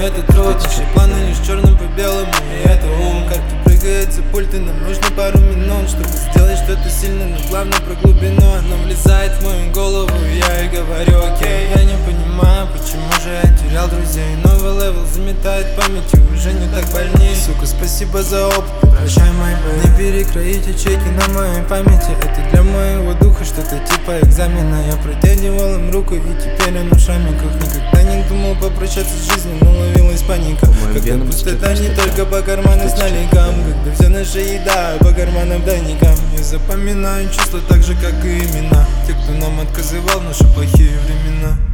это труд. Наши планы лишь черным по белому, и это ум. Карты прыгает за пульт, и нам нужно пару минут, чтобы сделать что-то сильно, но главное про глубину. Оно влезает в мою голову, и я ей говорю: окей. Я не понимаю, почему же я терял друзей. Новый левел заметает память, и уже не так больней. Сука, спасибо за опыт, прощай, мой бэй. Не перекроить ячейки на моей памяти, это для моего духа что-то типа экзамена. Я протягивал им руку, и теперь он в шрамиках. Никогда не думал попрощаться с жизнью, но ловилась паника. Когда пустота не только по карманам с наликом, когда вся наша еда по карманам тайникам. Я запоминаю чувства так же, как и имена тех, кто нам отказывал в наши плохие времена.